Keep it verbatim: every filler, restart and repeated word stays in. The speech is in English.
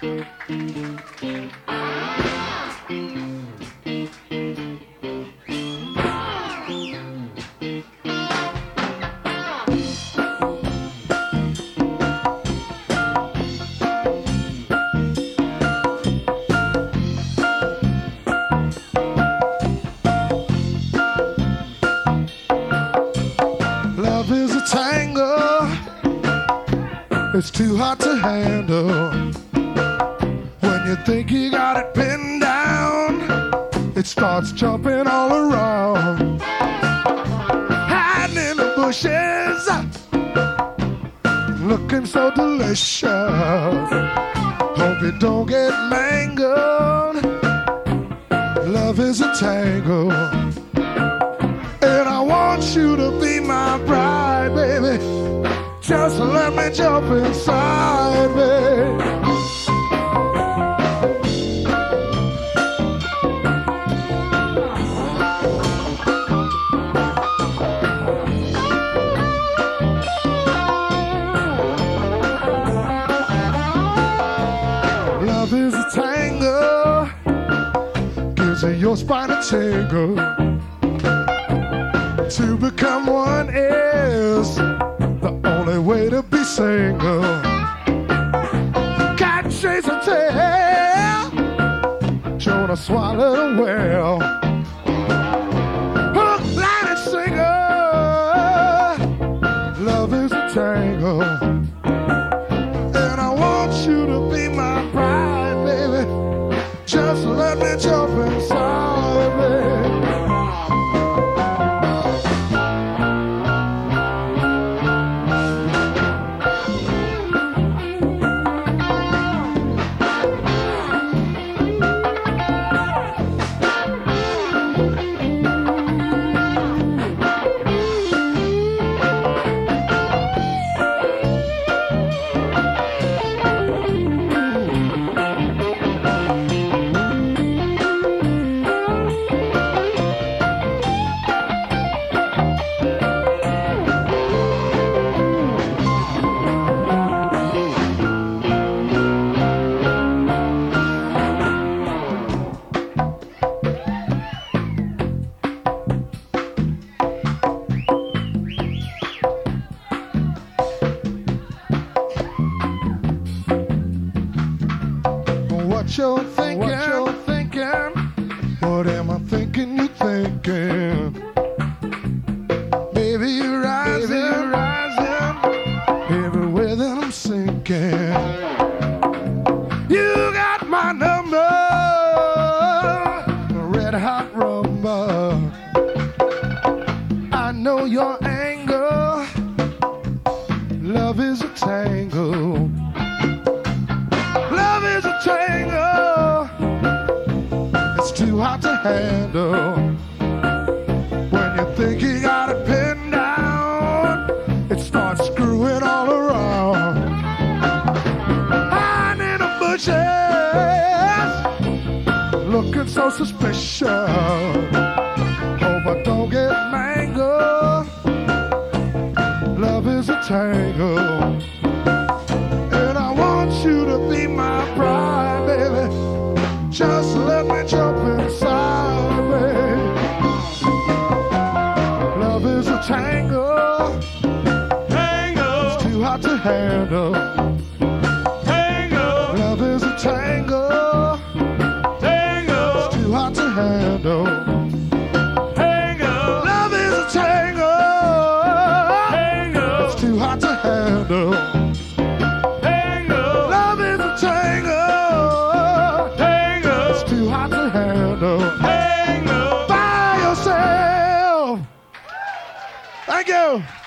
Love is a tango, it's too hard to handle. When you think you got it pinned down, it starts jumping all around. Hiding in the bushes, looking so delicious. Hope you don't get mangled. Love is a tango, and I want you to be my bride, baby. Just let me jump inside me. Love is a tango, gives you your spine a tingle. To become one is the only way to be single. Cat chase a tail, Jonah swallowed a whale. Hook, line, and single. Love is a tango, and I want you to be my bride, baby. Just let me jump inside me. What you're thinking, what you're thinking, what am I thinking you thinking? Baby, you're rising, Baby, you're rising, everywhere that I'm sinking. You got my number, red hot rumba. I know your anger, love is a tango. Love is a tango, it's too hard to handle. When you think you got it pinned down, it starts screwing all around. Hiding in the bushes, looking so suspicious. Hope I don't get mangled. Love is a tango, and I want you to be my bride, baby. Just let me jump inside me. Love is a tango, tango, it's too hard to handle. Tango, love is a tango, tango, it's too hard to handle. Tango, love is a tango, tango, it's too hard to handle. Tango by yourself. Thank you.